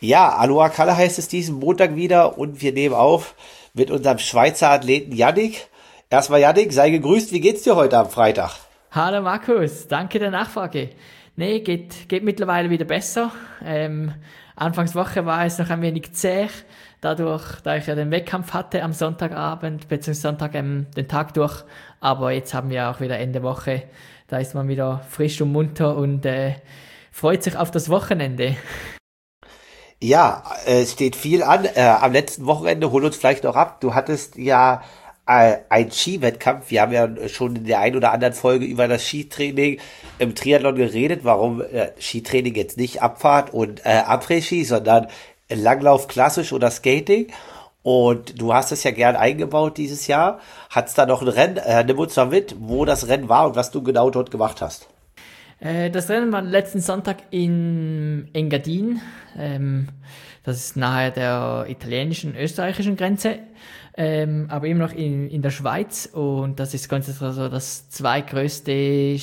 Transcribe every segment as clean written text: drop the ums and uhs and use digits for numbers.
Ja, Aloha Kalle heißt es diesen Montag wieder und wir nehmen auf mit unserem Schweizer Athleten Yannick. Erstmal Yannick, sei gegrüßt, wie geht's dir heute am Freitag? Hallo Markus, danke der Nachfrage. Nee, geht mittlerweile wieder besser. Anfangswoche war es noch ein wenig zäh, dadurch, da ich ja den Wettkampf hatte am Sonntagabend, beziehungsweise Sonntag den Tag durch. Aber jetzt haben wir auch wieder Ende Woche, da ist man wieder frisch und munter und freut sich auf das Wochenende. Ja, es steht viel an. Am letzten Wochenende, hol uns vielleicht noch ab. Du hattest ja einen Skiwettkampf. Wir haben ja schon in der einen oder anderen Folge über das Skitraining im Triathlon geredet, warum Skitraining jetzt nicht Abfahrt und Après-Ski, sondern Langlauf klassisch oder Skating. Und du hast es ja gern eingebaut dieses Jahr. Hat's da noch ein Rennen? Nimm uns mal mit, wo das Rennen war und was du genau dort gemacht hast. Das Rennen war letzten Sonntag in Engadin. Das ist nahe der italienischen, österreichischen Grenze, aber immer noch in der Schweiz. Und das ist ganz also das zweitgrößte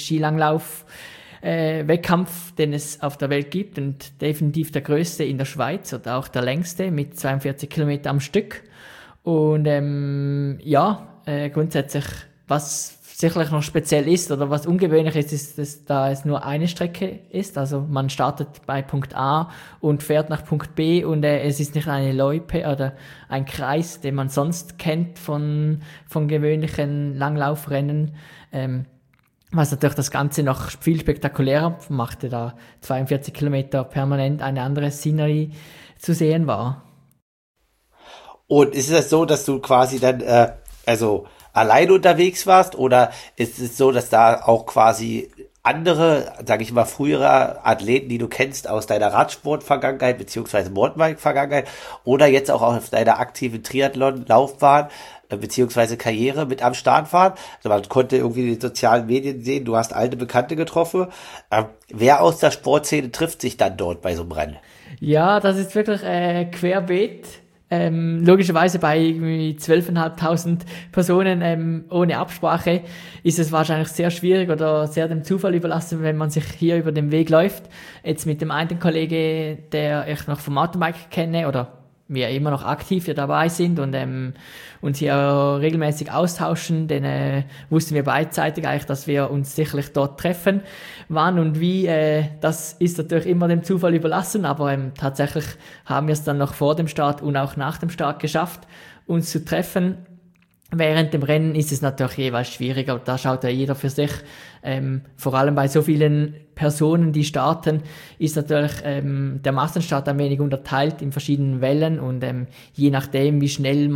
Skilanglauf-Wettkampf, den es auf der Welt gibt und definitiv der größte in der Schweiz und auch der längste mit 42 Kilometer am Stück. Und grundsätzlich, was sicherlich noch speziell ist oder was ungewöhnlich ist, dass da es nur eine Strecke ist. Also man startet bei Punkt A und fährt nach Punkt B und es ist nicht eine Loipe oder ein Kreis, den man sonst kennt von gewöhnlichen Langlaufrennen. Was natürlich das Ganze noch viel spektakulärer machte, da 42 Kilometer permanent eine andere Szenerie zu sehen war. Und ist es so, dass du quasi dann, allein unterwegs warst oder ist es so, dass da auch quasi andere, sage ich mal, frühere Athleten, die du kennst aus deiner Radsport-Vergangenheit beziehungsweise Mountainbike-Vergangenheit oder jetzt auch auf deiner aktiven Triathlon-Laufbahn beziehungsweise Karriere mit am Start waren? Also man konnte irgendwie in den sozialen Medien sehen, du hast alte Bekannte getroffen. Wer aus der Sportszene trifft sich dann dort bei so einem Rennen? Ja, das ist wirklich querbeet. Logischerweise bei 12.500 Personen ohne Absprache ist es wahrscheinlich sehr schwierig oder sehr dem Zufall überlassen, wenn man sich hier über den Weg läuft. Jetzt mit dem einen Kollege, der ich noch vom Mountainbike kenne oder wir immer noch aktiv hier dabei sind und uns hier regelmäßig austauschen, denn wussten wir beidseitig eigentlich, dass wir uns sicherlich dort treffen. Wann und wie, das ist natürlich immer dem Zufall überlassen, aber tatsächlich haben wir es dann noch vor dem Start und auch nach dem Start geschafft, uns zu treffen. Während dem Rennen ist es natürlich jeweils schwieriger, da schaut ja jeder für sich. Vor allem bei so vielen Personen, die starten, ist natürlich der Massenstart ein wenig unterteilt in verschiedenen Wellen und je nachdem, wie schnell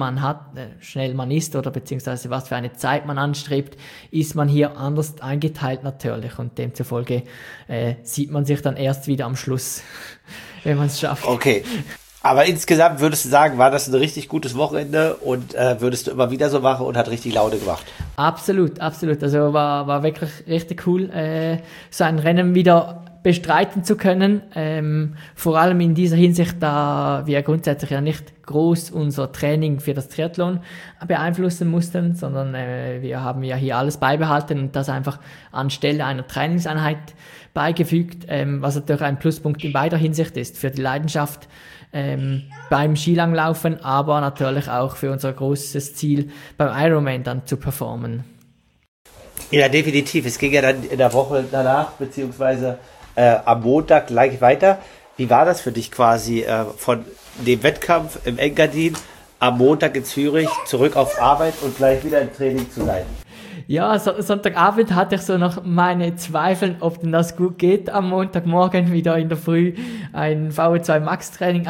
man ist oder beziehungsweise was für eine Zeit man anstrebt, ist man hier anders eingeteilt natürlich und demzufolge sieht man sich dann erst wieder am Schluss, wenn man es schafft. Okay. Aber insgesamt würdest du sagen, war das ein richtig gutes Wochenende und würdest du immer wieder so machen und hat richtig Laune gemacht? Absolut. Also war wirklich richtig cool, so ein Rennen wieder bestreiten zu können. Vor allem in dieser Hinsicht, da wir grundsätzlich ja nicht groß unser Training für das Triathlon beeinflussen mussten, sondern wir haben ja hier alles beibehalten und das einfach anstelle einer Trainingseinheit beigefügt, was natürlich ein Pluspunkt in beider Hinsicht ist, für die Leidenschaft beim Skilanglaufen, aber natürlich auch für unser großes Ziel beim Ironman dann zu performen. Ja, definitiv. Es ging ja dann in der Woche danach, beziehungsweise am Montag gleich weiter. Wie war das für dich quasi von dem Wettkampf im Engadin am Montag in Zürich zurück auf Arbeit und gleich wieder im Training zu sein? Ja, Sonntagabend hatte ich so noch meine Zweifel, ob denn das gut geht, am Montagmorgen wieder in der Früh ein VO2 Max Training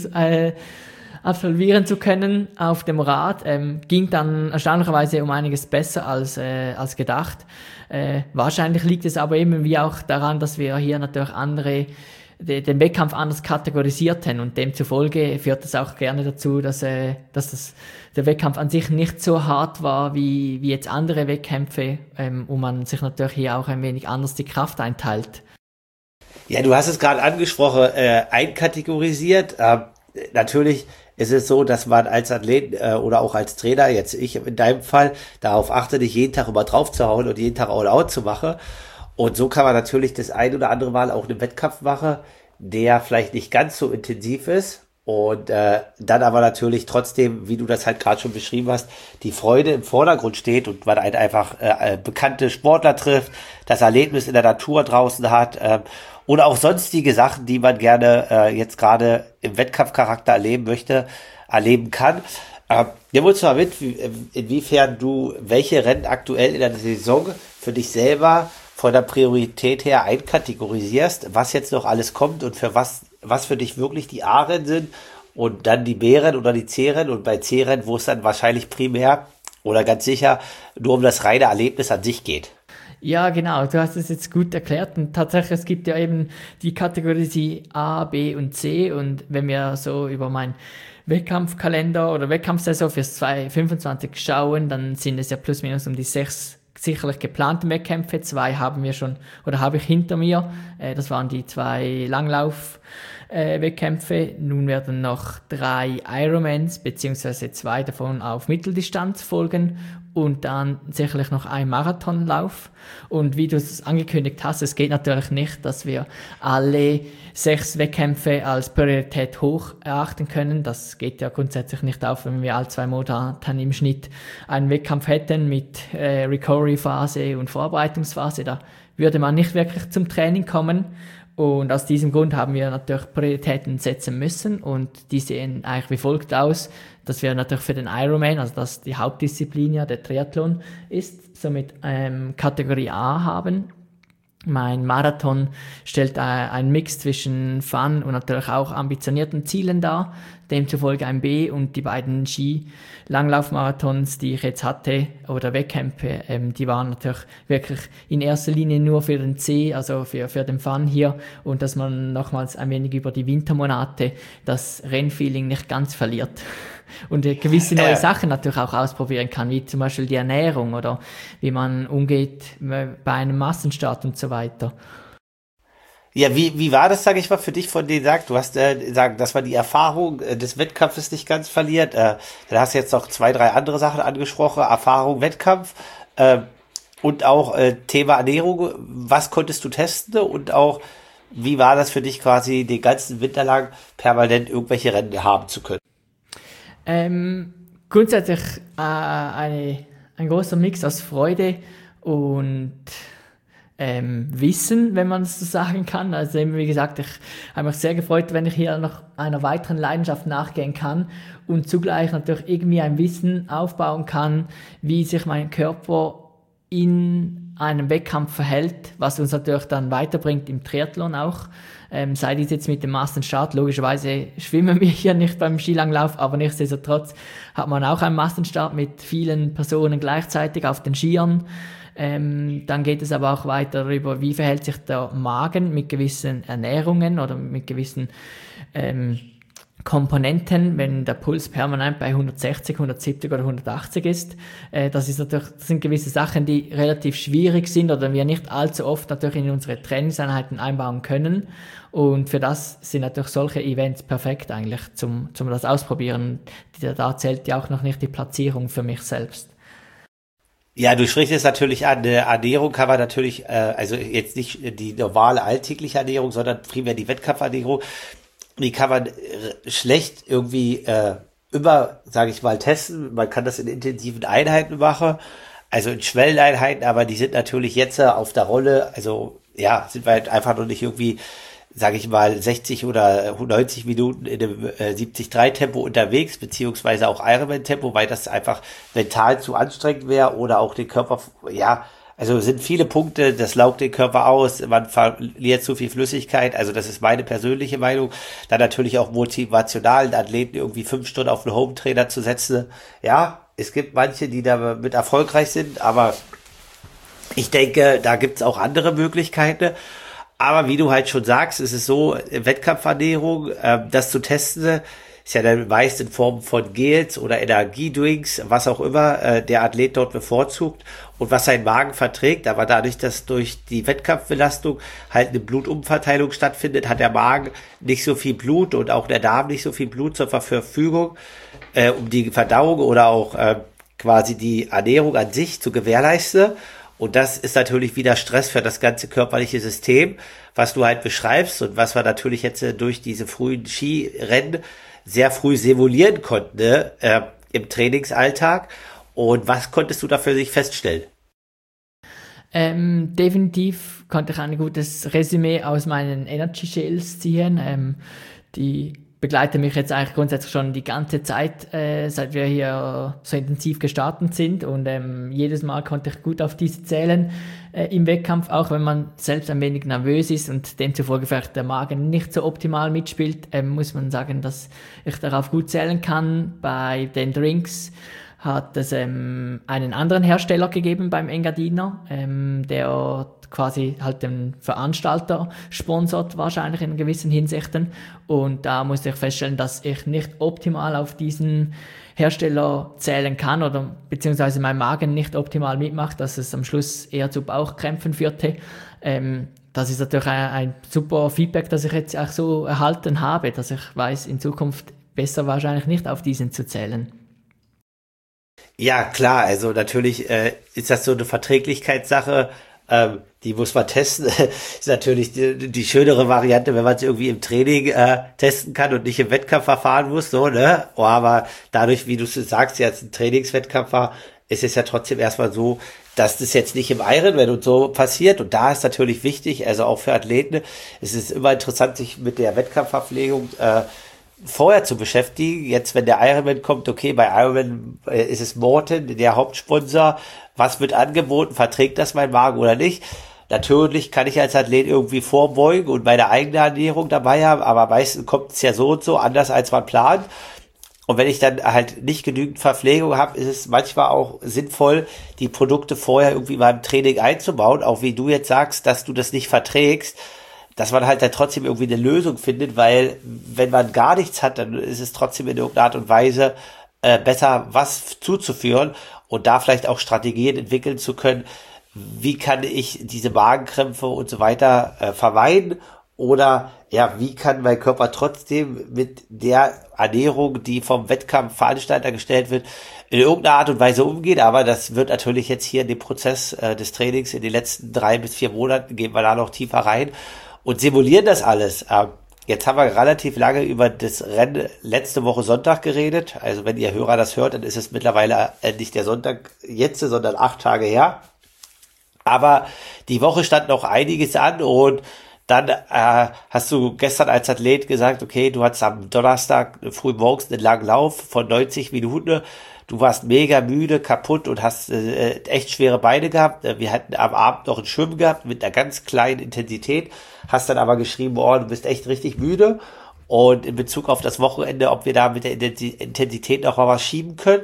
absolvieren zu können auf dem Rad. Ging dann erstaunlicherweise um einiges besser als gedacht. Wahrscheinlich liegt es aber eben wie auch daran, dass wir hier natürlich den Wettkampf anders kategorisierten und demzufolge führt es auch gerne dazu, dass der Wettkampf an sich nicht so hart war wie jetzt andere Wettkämpfe und man sich natürlich hier auch ein wenig anders die Kraft einteilt. Ja, du hast es gerade angesprochen, einkategorisiert. Natürlich ist es so, dass man als Athlet oder auch als Trainer, jetzt ich in deinem Fall, darauf achte, nicht jeden Tag immer drauf zu hauen und jeden Tag all out zu machen. Und so kann man natürlich das ein oder andere Mal auch einen Wettkampf machen, der vielleicht nicht ganz so intensiv ist und dann aber natürlich trotzdem, wie du das halt gerade schon beschrieben hast, die Freude im Vordergrund steht und man halt einfach bekannte Sportler trifft, das Erlebnis in der Natur draußen hat oder auch sonstige Sachen, die man gerne jetzt gerade im Wettkampfcharakter erleben möchte, erleben kann. Nimm uns mal mit, inwiefern du welche Rennen aktuell in der Saison für dich selber von der Priorität her einkategorisierst, was jetzt noch alles kommt und für was für dich wirklich die A-Rennen sind und dann die B-Rennen oder die C-Rennen und bei C-Rennen, wo es dann wahrscheinlich primär oder ganz sicher nur um das reine Erlebnis an sich geht. Ja, genau, du hast es jetzt gut erklärt und tatsächlich, es gibt ja eben die Kategorie A, B und C und wenn wir so über mein Wettkampfkalender oder Wettkampfsaison fürs 2025 schauen, dann sind es ja plus minus um die 6 sicherlich geplanten Wettkämpfe. 2 haben wir schon oder habe ich hinter mir. Das waren die 2 Langlauf-Wettkämpfe. Nun werden noch 3 Ironmans beziehungsweise 2 davon auf Mitteldistanz folgen und dann sicherlich noch ein Marathonlauf. Und wie du es angekündigt hast, es geht natürlich nicht, dass wir alle 6 Wettkämpfe als Priorität hoch erachten können. Das geht ja grundsätzlich nicht auf, wenn wir alle 2 Monate im Schnitt einen Wettkampf hätten mit Recovery-Phase und Vorbereitungsphase. Da würde man nicht wirklich zum Training kommen. Und aus diesem Grund haben wir natürlich Prioritäten setzen müssen und die sehen eigentlich wie folgt aus, dass wir natürlich für den Ironman, also dass die Hauptdisziplin ja der Triathlon ist, somit Kategorie A haben. Mein Marathon stellt einen Mix zwischen Fun und natürlich auch ambitionierten Zielen dar, demzufolge ein B und die beiden Ski-Langlaufmarathons, die ich jetzt hatte, oder Wettkämpfe, die waren natürlich wirklich in erster Linie nur für den C, also für den Fun hier und dass man nochmals ein wenig über die Wintermonate das Rennfeeling nicht ganz verliert. Und gewisse neue Sachen natürlich auch ausprobieren kann, wie zum Beispiel die Ernährung oder wie man umgeht bei einem Massenstart und so weiter. Ja, wie war das, sage ich mal, für dich von denen sagt? Du hast gesagt, dass man die Erfahrung des Wettkampfes nicht ganz verliert. Dann hast du jetzt noch 2, 3 andere Sachen angesprochen. Erfahrung, Wettkampf und auch Thema Ernährung. Was konntest du testen und auch wie war das für dich quasi den ganzen Winter lang permanent irgendwelche Rennen haben zu können? Grundsätzlich ein großer Mix aus Freude und Wissen, wenn man es so sagen kann. Also eben, wie gesagt, ich habe mich sehr gefreut, wenn ich hier noch einer weiteren Leidenschaft nachgehen kann und zugleich natürlich irgendwie ein Wissen aufbauen kann, wie sich mein Körper in einem Wettkampf verhält, was uns natürlich dann weiterbringt im Triathlon auch. Sei dies jetzt mit dem Massenstart, logischerweise schwimmen wir hier nicht beim Skilanglauf, aber nichtsdestotrotz hat man auch einen Massenstart mit vielen Personen gleichzeitig auf den Skiern. Dann geht es aber auch weiter darüber, wie verhält sich der Magen mit gewissen Ernährungen oder mit gewissen Komponenten, wenn der Puls permanent bei 160, 170 oder 180 ist. Das sind gewisse Sachen, die relativ schwierig sind oder wir nicht allzu oft natürlich in unsere Trainingseinheiten einbauen können. Und für das sind natürlich solche Events perfekt eigentlich zum das Ausprobieren. Da zählt ja auch noch nicht die Platzierung für mich selbst. Ja, du sprichst es natürlich an. Ernährung kann man natürlich, also jetzt nicht die normale alltägliche Ernährung, sondern primär die Wettkampfernährung. Die kann man schlecht irgendwie immer, sage ich mal, testen. Man kann das in intensiven Einheiten machen, also in Schwelleneinheiten, aber die sind natürlich jetzt auf der Rolle, also ja, sind wir halt einfach noch nicht irgendwie, sage ich mal, 60 oder 90 Minuten in einem 70-3-Tempo unterwegs, beziehungsweise auch Ironman-Tempo, weil das einfach mental zu anstrengend wäre oder auch den Körper, ja, also sind viele Punkte, das laugt den Körper aus, man verliert zu viel Flüssigkeit, also das ist meine persönliche Meinung. Dann natürlich auch motivationalen Athleten irgendwie 5 Stunden auf einen Home-Trainer zu setzen. Ja, es gibt manche, die damit erfolgreich sind, aber ich denke, da gibt's auch andere Möglichkeiten. Aber wie du halt schon sagst, ist es so, Wettkampfernährung, das zu testen, ist ja dann meist in Form von Gels oder Energiedrinks, was auch immer der Athlet dort bevorzugt und was sein Magen verträgt. Aber dadurch, dass durch die Wettkampfbelastung halt eine Blutumverteilung stattfindet, hat der Magen nicht so viel Blut und auch der Darm nicht so viel Blut zur Verfügung, um die Verdauung oder auch quasi die Ernährung an sich zu gewährleisten. Und das ist natürlich wieder Stress für das ganze körperliche System, was du halt beschreibst und was wir natürlich jetzt durch diese frühen Skirennen sehr früh simulieren konnten, ne, im Trainingsalltag. Und was konntest du da für dich feststellen? Definitiv konnte ich ein gutes Resümee aus meinen Energy Shells ziehen. Die begleiten mich jetzt eigentlich grundsätzlich schon die ganze Zeit, seit wir hier so intensiv gestartet sind. Und jedes Mal konnte ich gut auf diese zählen im Wettkampf, auch wenn man selbst ein wenig nervös ist und demzufolge vielleicht der Magen nicht so optimal mitspielt, muss man sagen, dass ich darauf gut zählen kann. Bei den Drinks hat es einen anderen Hersteller gegeben beim Engadiner, der quasi halt den Veranstalter sponsort wahrscheinlich in gewissen Hinsichten, und da musste ich feststellen, dass ich nicht optimal auf diesen Hersteller zählen kann oder beziehungsweise mein Magen nicht optimal mitmacht, dass es am Schluss eher zu Bauchkrämpfen führte. Das ist natürlich ein super Feedback, das ich jetzt auch so erhalten habe, dass ich weiß, in Zukunft besser wahrscheinlich nicht auf diesen zu zählen. Ja, klar, also natürlich ist das so eine Verträglichkeitssache, die muss man testen. Ist natürlich die schönere Variante, wenn man es irgendwie im Training testen kann und nicht im Wettkampf verfahren muss, so, ne? Oh, aber dadurch, wie du es sagst, jetzt ein Trainingswettkampf war, ist es ja trotzdem erstmal so, dass das jetzt nicht im Ironman und so passiert. Und da ist natürlich wichtig, also auch für Athleten, es ist immer interessant, sich mit der Wettkampfverpflegung vorher zu beschäftigen. Jetzt, wenn der Ironman kommt, okay, bei Ironman ist es Morten, der Hauptsponsor. Was wird angeboten? Verträgt das mein Magen oder nicht? Natürlich kann ich als Athlet irgendwie vorbeugen und meine eigene Ernährung dabei haben, aber meistens kommt es ja so und so anders, als man plant. Und wenn ich dann halt nicht genügend Verpflegung habe, ist es manchmal auch sinnvoll, die Produkte vorher irgendwie beim Training einzubauen, auch wie du jetzt sagst, dass du das nicht verträgst, dass man halt dann trotzdem irgendwie eine Lösung findet, weil wenn man gar nichts hat, dann ist es trotzdem in irgendeiner Art und Weise besser, was zuzuführen und da vielleicht auch Strategien entwickeln zu können, wie kann ich diese Magenkrämpfe und so weiter vermeiden, oder ja, wie kann mein Körper trotzdem mit der Ernährung, die vom Wettkampfveranstalter gestellt wird, in irgendeiner Art und Weise umgehen. Aber das wird natürlich jetzt hier in dem Prozess des Trainings in den letzten 3 bis 4 Monaten, gehen wir da noch tiefer rein und simulieren das alles. Jetzt haben wir relativ lange über das Rennen letzte Woche Sonntag geredet. Also wenn ihr Hörer das hört, dann ist es mittlerweile nicht der Sonntag jetzt, sondern 8 Tage her. Aber die Woche stand noch einiges an, und dann hast du gestern als Athlet gesagt, okay, du hattest am Donnerstag früh morgens einen langen Lauf von 90 Minuten. Du warst mega müde, kaputt und hast echt schwere Beine gehabt. Wir hatten am Abend noch ein Schwimmen gehabt mit einer ganz kleinen Intensität. Hast dann aber geschrieben, oh, du bist echt richtig müde. Und in Bezug auf das Wochenende, ob wir da mit der Intensität noch mal was schieben können.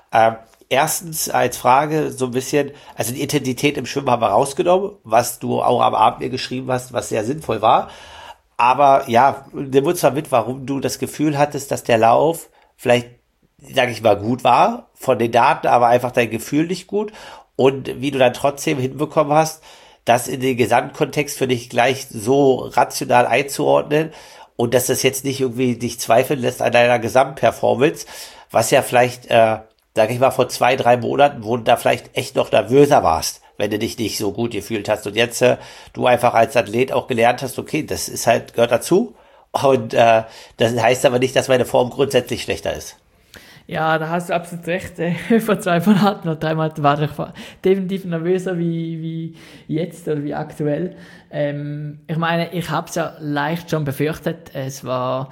Erstens als Frage so ein bisschen, also die Intensität im Schwimmen haben wir rausgenommen, was du auch am Abend mir geschrieben hast, was sehr sinnvoll war. Aber ja, nimm uns mal mit, warum du das Gefühl hattest, dass der Lauf vielleicht, sag ich mal, gut war, von den Daten, aber einfach dein Gefühl nicht gut, und wie du dann trotzdem hinbekommen hast, das in den Gesamtkontext für dich gleich so rational einzuordnen und dass das jetzt nicht irgendwie dich zweifeln lässt an deiner Gesamtperformance, was ja vielleicht, sag ich mal, vor 2, 3 Monaten, wo du da vielleicht echt noch nervöser warst, wenn du dich nicht so gut gefühlt hast, und jetzt du einfach als Athlet auch gelernt hast, okay, das ist halt, gehört dazu, und das heißt aber nicht, dass meine Form grundsätzlich schlechter ist. Ja, da hast du absolut recht. Vor 2 Monaten oder 3 Monaten war ich definitiv nervöser wie jetzt oder wie aktuell. Ich meine, ich habe es ja leicht schon befürchtet. Es war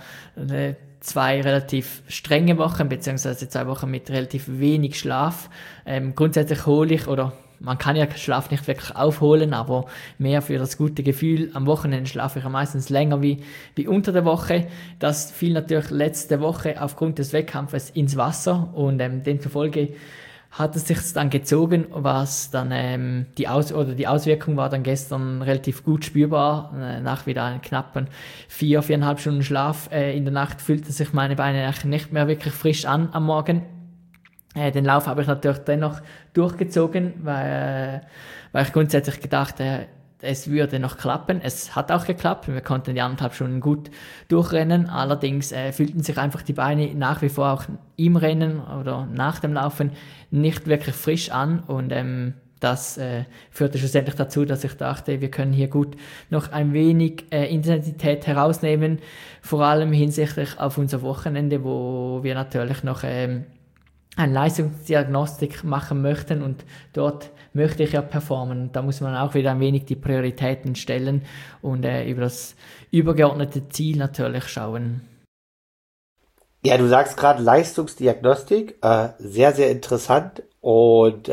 2 relativ strenge Wochen, beziehungsweise 2 Wochen mit relativ wenig Schlaf. Grundsätzlich hole ich, oder man kann ja Schlaf nicht wirklich aufholen, aber mehr für das gute Gefühl. Am Wochenende schlafe ich ja meistens länger wie unter der Woche. Das fiel natürlich letzte Woche aufgrund des Wettkampfes ins Wasser, und demzufolge hat es sich dann gezogen, was dann die Auswirkung war dann gestern relativ gut spürbar. Nach wieder einen knappen 4,5 Stunden Schlaf in der Nacht fühlte sich meine Beine eigentlich nicht mehr wirklich frisch an am Morgen. Den Lauf habe ich natürlich dennoch durchgezogen, weil ich grundsätzlich gedacht, es würde noch klappen. Es hat auch geklappt. Wir konnten die 1,5 Stunden gut durchrennen. Allerdings fühlten sich einfach die Beine nach wie vor auch im Rennen oder nach dem Laufen nicht wirklich frisch an. Und das führte schlussendlich dazu, dass ich dachte, wir können hier gut noch ein wenig Intensität herausnehmen, vor allem hinsichtlich auf unser Wochenende, wo wir natürlich noch eine Leistungsdiagnostik machen möchten und dort möchte ich ja performen. Da muss man auch wieder ein wenig die Prioritäten stellen und über das übergeordnete Ziel natürlich schauen. Ja, du sagst gerade Leistungsdiagnostik, sehr, sehr interessant und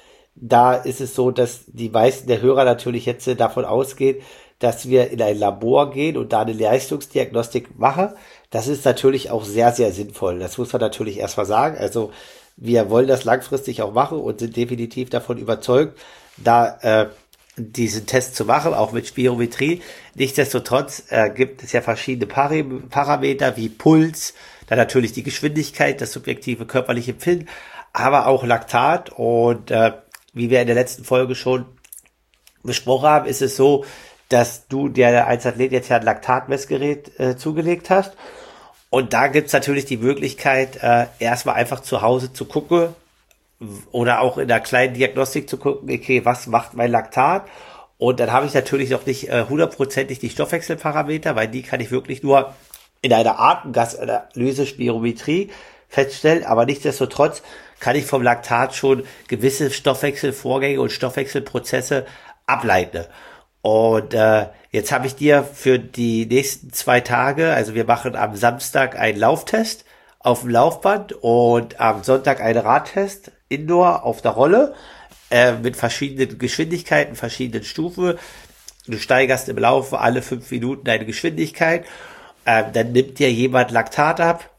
da ist es so, dass die meisten der Hörer natürlich jetzt davon ausgehen, dass wir in ein Labor gehen und da eine Leistungsdiagnostik machen. Das ist natürlich auch sehr, sehr sinnvoll. Das muss man natürlich erstmal sagen. Also wir wollen das langfristig auch machen und sind definitiv davon überzeugt, da diesen Test zu machen, auch mit Spirometrie. Nichtsdestotrotz gibt es ja verschiedene Parameter wie Puls, dann natürlich die Geschwindigkeit, das subjektive körperliche Empfinden, aber auch Laktat und wie wir in der letzten Folge schon besprochen haben, ist es so, dass du dir als Athlet jetzt ja ein Laktatmessgerät zugelegt hast. Und da gibt's natürlich die Möglichkeit, erstmal einfach zu Hause zu gucken oder auch in einer kleinen Diagnostik zu gucken, okay, was macht mein Laktat? Und dann habe ich natürlich noch nicht hundertprozentig die Stoffwechselparameter, weil die kann ich wirklich nur in einer Atemgasanalyse Spirometrie feststellen, aber nichtsdestotrotz kann ich vom Laktat schon gewisse Stoffwechselvorgänge und Stoffwechselprozesse ableiten. Und jetzt habe ich dir für die nächsten 2 Tage, also wir machen am Samstag einen Lauftest auf dem Laufband und am Sonntag einen Radtest indoor auf der Rolle mit verschiedenen Geschwindigkeiten, verschiedenen Stufen. Du steigerst im Laufe alle 5 Minuten deine Geschwindigkeit, dann nimmt dir jemand Laktat ab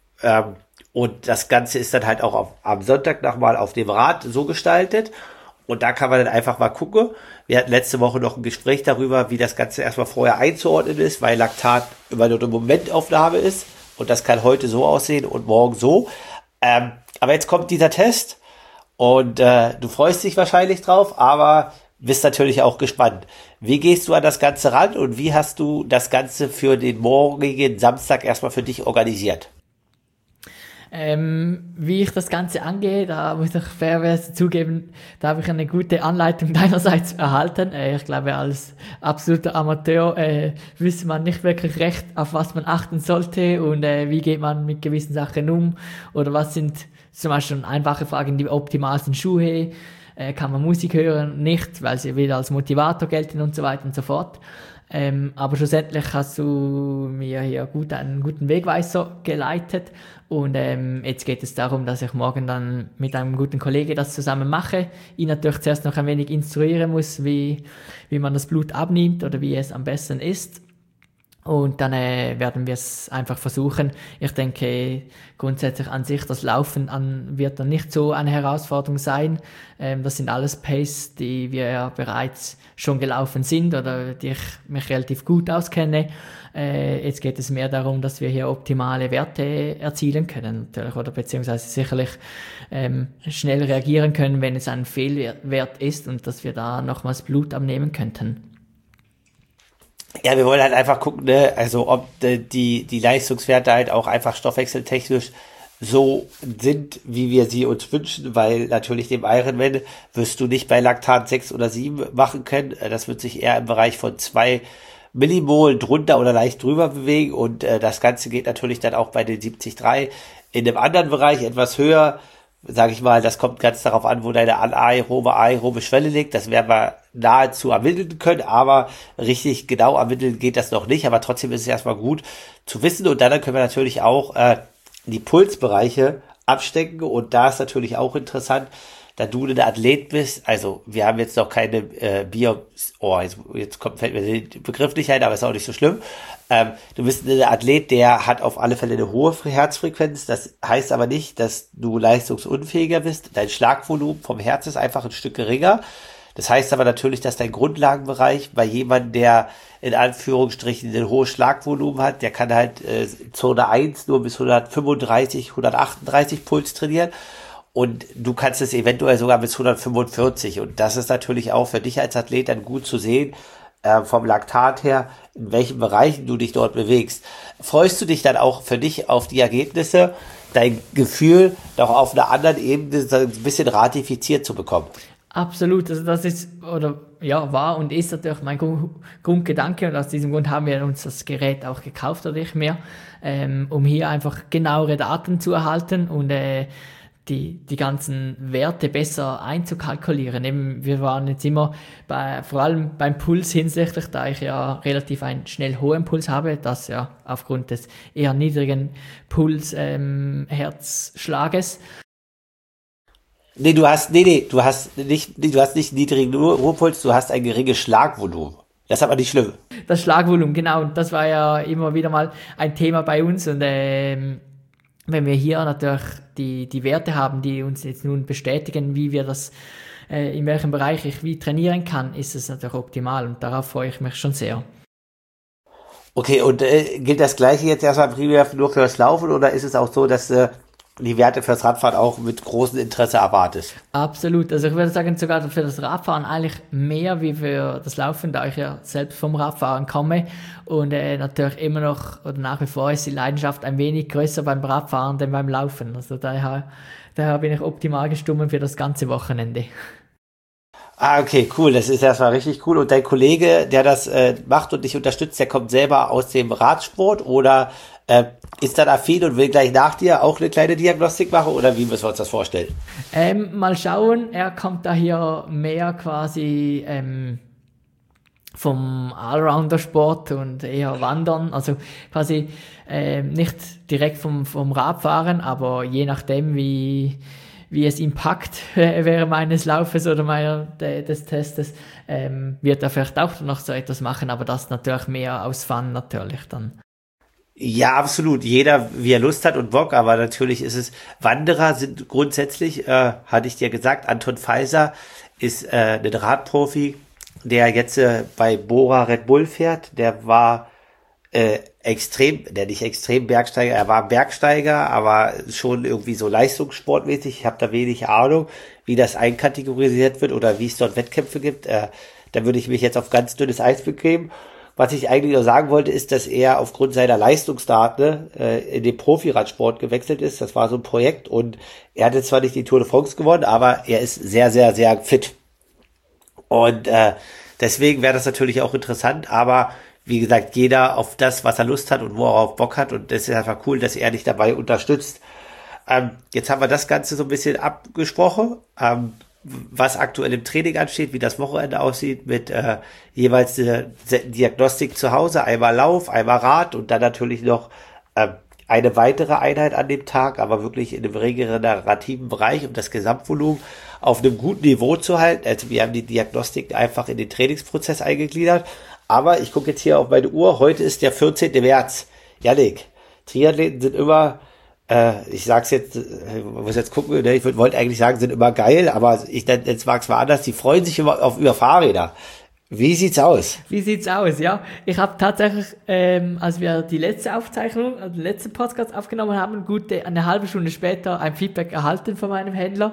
und das Ganze ist dann halt auch am Sonntag nochmal auf dem Rad so gestaltet. Und da kann man dann einfach mal gucken. Wir hatten letzte Woche noch ein Gespräch darüber, wie das Ganze erstmal vorher einzuordnen ist, weil Laktat immer nur eine Momentaufnahme ist. Und das kann heute so aussehen und morgen so. Aber jetzt kommt dieser Test und du freust dich wahrscheinlich drauf, aber bist natürlich auch gespannt. Wie gehst du an das Ganze ran und wie hast du das Ganze für den morgigen Samstag erstmal für dich organisiert? Wie ich das Ganze angehe, da muss ich fairerweise zugeben, da habe ich eine gute Anleitung deinerseits erhalten. Ich glaube, als absoluter Amateur wüsste man nicht wirklich recht, auf was man achten sollte und wie geht man mit gewissen Sachen um oder was sind zum Beispiel einfache Fragen, die optimalsten Schuhe, kann man Musik hören, nicht, weil sie wieder als Motivator gelten und so weiter und so fort. Aber schlussendlich hast du mir hier einen guten Wegweiser geleitet und jetzt geht es darum, dass ich morgen dann mit einem guten Kollegen das zusammen mache, ihn natürlich zuerst noch ein wenig instruieren muss, wie man das Blut abnimmt oder wie es am besten ist. Und dann werden wir es einfach versuchen. Ich denke, grundsätzlich an sich, das Laufen wird dann nicht so eine Herausforderung sein. Das sind alles Pace, die wir ja bereits schon gelaufen sind oder die ich mich relativ gut auskenne. Jetzt geht es mehr darum, dass wir hier optimale Werte erzielen können, natürlich, oder beziehungsweise sicherlich schnell reagieren können, wenn es ein Fehlwert ist und dass wir da nochmals Blut abnehmen könnten. Ja, wir wollen halt einfach gucken, ne, also ob die Leistungswerte halt auch einfach stoffwechseltechnisch so sind, wie wir sie uns wünschen, weil natürlich dem Ironman wirst du nicht bei Laktat 6 oder 7 machen können. Das wird sich eher im Bereich von 2 Millimol drunter oder leicht drüber bewegen und das Ganze geht natürlich dann auch bei den 73 in einem anderen Bereich etwas höher. Sage ich mal, das kommt ganz darauf an, wo deine aerobe Schwelle liegt. Das werden wir nahezu ermitteln können, aber richtig genau ermitteln geht das noch nicht. Aber trotzdem ist es erstmal gut zu wissen. Und dann können wir natürlich auch die Pulsbereiche abstecken. Und da ist natürlich auch interessant, da du ein Athlet bist. Also wir haben jetzt noch keine fällt mir der Begriff nicht ein, aber ist auch nicht so schlimm. Du bist ein Athlet, der hat auf alle Fälle eine hohe Herzfrequenz. Das heißt aber nicht, dass du leistungsunfähiger bist. Dein Schlagvolumen vom Herz ist einfach ein Stück geringer. Das heißt aber natürlich, dass dein Grundlagenbereich bei jemandem, der in Anführungsstrichen ein hohes Schlagvolumen hat, der kann halt Zone 1 nur bis 135, 138 Puls trainieren. Und du kannst es eventuell sogar bis 145. Und das ist natürlich auch für dich als Athlet dann gut zu sehen, vom Laktat her, in welchen Bereichen du dich dort bewegst. Freust du dich dann auch für dich auf die Ergebnisse, dein Gefühl noch auf einer anderen Ebene so ein bisschen ratifiziert zu bekommen? Absolut, also das ist, oder ja, war und ist natürlich mein Grundgedanke und aus diesem Grund haben wir uns das Gerät auch gekauft oder ich mehr, um hier einfach genauere Daten zu erhalten und die ganzen Werte besser einzukalkulieren. Eben, wir waren jetzt immer vor allem beim Puls hinsichtlich, da ich ja relativ einen schnell hohen Puls habe, das ja aufgrund des eher niedrigen Herzschlages. Du hast nicht niedrigen Ruhepuls, du hast ein geringes Schlagvolumen. Das ist aber nicht schlimm. Das Schlagvolumen, genau, und das war ja immer wieder mal ein Thema bei uns und wenn wir hier natürlich die Werte haben, die uns jetzt nun bestätigen, wie wir das, in welchem Bereich ich wie trainieren kann, ist es natürlich optimal und darauf freue ich mich schon sehr. Okay, und gilt das Gleiche jetzt erstmal primär nur für das Laufen oder ist es auch so, dass die Werte fürs Radfahren auch mit großem Interesse erwartest? Absolut, also ich würde sagen sogar für das Radfahren eigentlich mehr wie für das Laufen, da ich ja selbst vom Radfahren komme und natürlich immer noch oder nach wie vor ist die Leidenschaft ein wenig größer beim Radfahren denn beim Laufen, also daher bin ich optimal gestimmt für das ganze Wochenende. Ah, okay, cool. Das ist erstmal richtig cool. Und dein Kollege, der das macht und dich unterstützt, der kommt selber aus dem Radsport oder ist dann affin und will gleich nach dir auch eine kleine Diagnostik machen oder wie müssen wir uns das vorstellen? Mal schauen, er kommt da hier mehr quasi vom Allrounder-Sport und eher Wandern, also quasi nicht direkt vom Radfahren, aber je nachdem, wie es ihm packt während meines Laufes oder des Testes, wird er vielleicht auch noch so etwas machen, aber das natürlich mehr aus Fun natürlich dann. Ja, absolut. Jeder, wie er Lust hat und Bock, aber natürlich ist es, Wanderer sind grundsätzlich, hatte ich dir gesagt, Anton Feiser ist ein Radprofi, der jetzt bei Bora Red Bull fährt. Der war nicht extrem Bergsteiger, er war Bergsteiger, aber schon irgendwie so leistungssportmäßig. Ich habe da wenig Ahnung, wie das einkategorisiert wird oder wie es dort Wettkämpfe gibt. Da würde ich mich jetzt auf ganz dünnes Eis begeben. Was ich eigentlich nur sagen wollte, ist, dass er aufgrund seiner Leistungsdaten in den Profiradsport gewechselt ist. Das war so ein Projekt und er hatte zwar nicht die Tour de France gewonnen, aber er ist sehr, sehr, sehr fit. Und deswegen wäre das natürlich auch interessant, aber wie gesagt, jeder auf das, was er Lust hat und wo er auf Bock hat und das ist einfach cool, dass er dich dabei unterstützt. Jetzt haben wir das Ganze so ein bisschen abgesprochen, was aktuell im Training ansteht, wie das Wochenende aussieht mit jeweils Diagnostik zu Hause, einmal Lauf, einmal Rad und dann natürlich noch eine weitere Einheit an dem Tag, aber wirklich in einem regenerativen Bereich, um das Gesamtvolumen auf einem guten Niveau zu halten. Also wir haben die Diagnostik einfach in den Trainingsprozess eingegliedert. Aber ich gucke jetzt hier auf meine Uhr. Heute ist der 14. März. Jannik, Triathleten sind immer, ich sag's jetzt, ich muss jetzt gucken, ich wollte eigentlich sagen, sind immer geil, aber jetzt mag's mal anders, die freuen sich immer über Fahrräder. Wie sieht's aus? Ja. Ich habe tatsächlich, als wir die letzte Aufzeichnung, den letzten Podcast aufgenommen haben, eine halbe Stunde später ein Feedback erhalten von meinem Händler,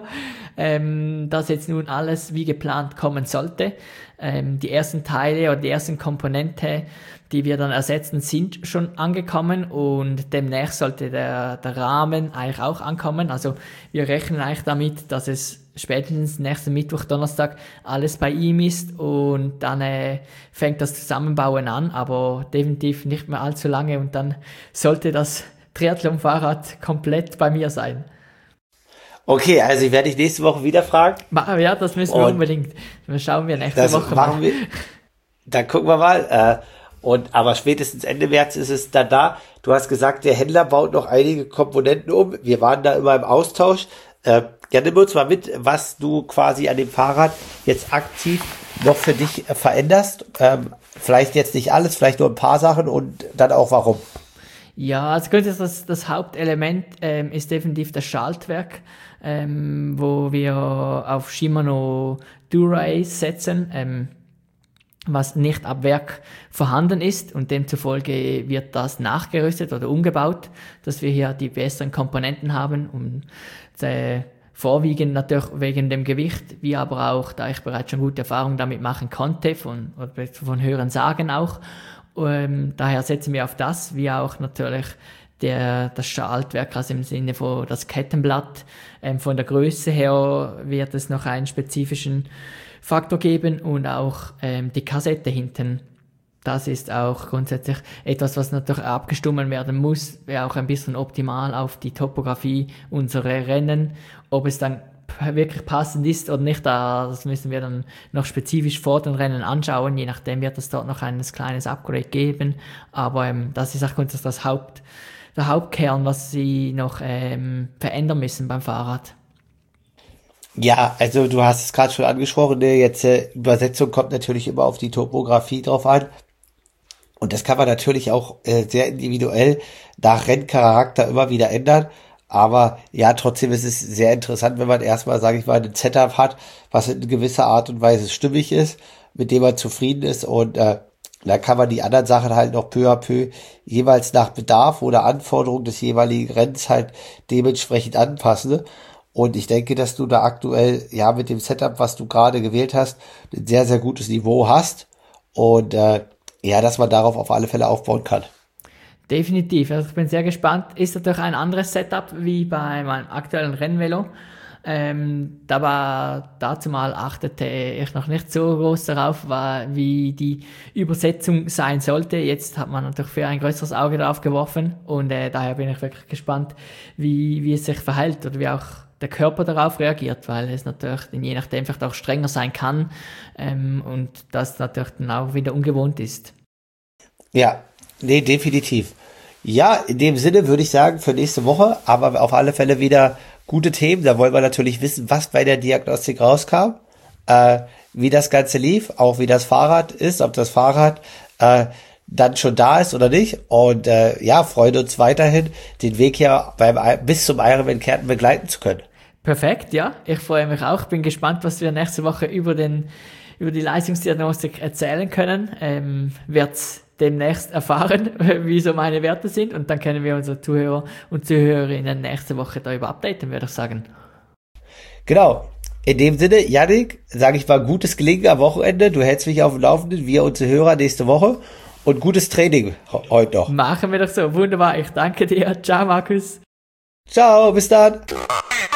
dass jetzt nun alles wie geplant kommen sollte. Die ersten Teile oder die ersten Komponente, die wir dann ersetzen, sind schon angekommen und demnächst sollte der Rahmen eigentlich auch ankommen. Also wir rechnen eigentlich damit, dass es spätestens nächsten Mittwoch, Donnerstag alles bei ihm ist und dann fängt das Zusammenbauen an, aber definitiv nicht mehr allzu lange und dann sollte das Triathlon-Fahrrad komplett bei mir sein. Okay, also ich werde dich nächste Woche wieder fragen. Ja, das müssen wir unbedingt. Dann schauen wir nächste Woche mal. Dann gucken wir mal. Aber spätestens Ende März ist es dann da. Du hast gesagt, der Händler baut noch einige Komponenten um. Wir waren da immer im Austausch. Ja, nimm uns mal mit, was du quasi an dem Fahrrad jetzt aktiv noch für dich veränderst. Vielleicht jetzt nicht alles, vielleicht nur ein paar Sachen und dann auch warum. Ja, also das Hauptelement ist definitiv das Schaltwerk, wo wir auf Shimano Dura-Ace setzen, was nicht ab Werk vorhanden ist und demzufolge wird das nachgerüstet oder umgebaut, dass wir hier die besseren Komponenten haben, vorwiegend natürlich wegen dem Gewicht, wie aber auch, da ich bereits schon gute Erfahrungen damit machen konnte, von Hören sagen auch. Daher setzen wir auf das, wie auch natürlich das Schaltwerk, also im Sinne von das Kettenblatt. Von der Größe her wird es noch einen spezifischen Faktor geben und auch die Kassette hinten. Das ist auch grundsätzlich etwas, was natürlich abgestimmt werden muss, wäre auch ein bisschen optimal auf die Topografie unserer Rennen. Ob es dann wirklich passend ist oder nicht, das müssen wir dann noch spezifisch vor den Rennen anschauen. Je nachdem wird es dort noch ein kleines Upgrade geben. Aber das ist auch grundsätzlich der Hauptkern, was sie noch verändern müssen beim Fahrrad. Ja, also du hast es gerade schon angesprochen, ne? Jetzt Übersetzung kommt natürlich immer auf die Topografie drauf an. Und das kann man natürlich auch sehr individuell nach Renncharakter immer wieder ändern. Aber ja, trotzdem ist es sehr interessant, wenn man erstmal, sage ich mal, ein Setup hat, was in gewisser Art und Weise stimmig ist, mit dem man zufrieden ist. Und dann kann man die anderen Sachen halt noch peu à peu jeweils nach Bedarf oder Anforderung des jeweiligen Rennens halt dementsprechend anpassen. Und ich denke, dass du da aktuell, ja, mit dem Setup, was du gerade gewählt hast, ein sehr, sehr gutes Niveau hast. Und ja, dass man darauf auf alle Fälle aufbauen kann. Definitiv, also ich bin sehr gespannt. Ist natürlich ein anderes Setup wie bei meinem aktuellen Rennvelo. Dazu mal achtete ich noch nicht so groß darauf, wie die Übersetzung sein sollte. Jetzt hat man natürlich für ein größeres Auge drauf geworfen und daher bin ich wirklich gespannt, wie es sich verhält oder wie auch der Körper darauf reagiert, weil es natürlich je nachdem vielleicht auch strenger sein kann und das natürlich dann auch wieder ungewohnt ist. Ja, nee, definitiv. Ja, in dem Sinne würde ich sagen, für nächste Woche, aber auf alle Fälle wieder gute Themen. Da wollen wir natürlich wissen, was bei der Diagnostik rauskam, wie das Ganze lief, auch wie das Fahrrad ist, ob das Fahrrad dann schon da ist oder nicht. Und ja, freuen uns weiterhin, den Weg hier bis zum Ironman Kärnten begleiten zu können. Perfekt, ja. Ich freue mich auch. Bin gespannt, was wir nächste Woche über die Leistungsdiagnostik erzählen können. Wird's demnächst erfahren, wie so meine Werte sind und dann können wir unsere Zuhörer und Zuhörerinnen nächste Woche darüber updaten, würde ich sagen. Genau. In dem Sinne, Yannick, sage ich mal, gutes Gelingen am Wochenende. Du hältst mich auf dem Laufenden, wir unsere Hörer nächste Woche und gutes Training heute noch. Machen wir doch so. Wunderbar. Ich danke dir. Ciao, Markus. Ciao, bis dann.